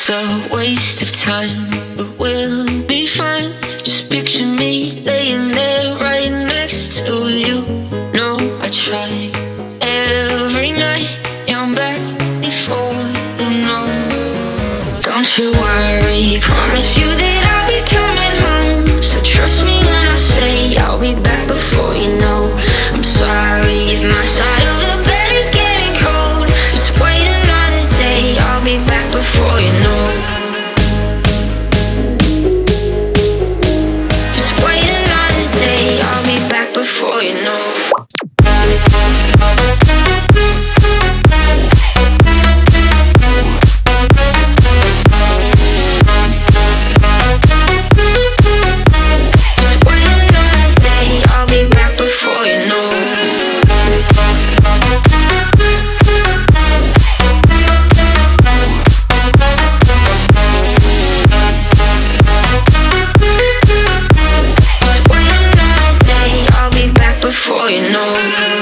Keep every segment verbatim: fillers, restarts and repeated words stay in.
It's a waste of time, but we'll be fine. Just picture me laying there right next to you. No, I try every night. Yeah, I'm back before you know. Don't you worry, promise you that I'll be coming home. So trust me when I say I'll be back before you know. I'm sorry if my side of the bed is getting cold. Just wait another day, I'll be back before you know. Just wait another day, I'll be back before you know. Before you know.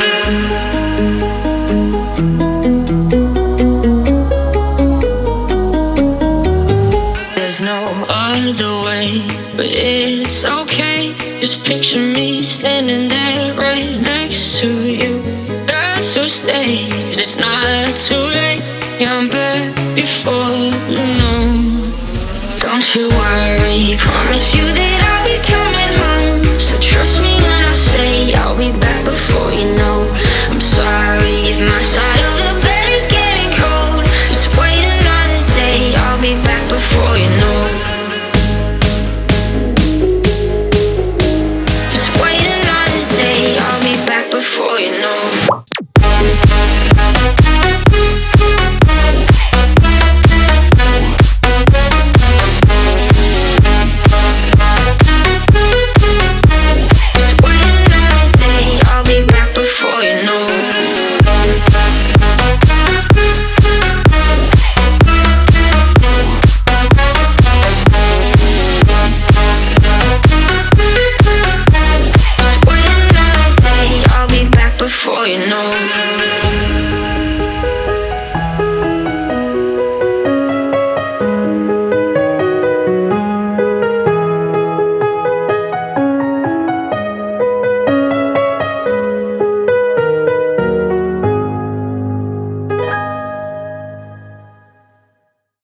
There's no other way, but it's okay. Just picture me standing there right next to you. Got to stay, cause it's not too late. Yeah, I'm back before you know. Don't you worry, promise you that I'll be coming home. So trust me when I say I'll be back before you know. I'm sorry if my side of the bed is getting cold. Just wait another day, I'll be back before you know.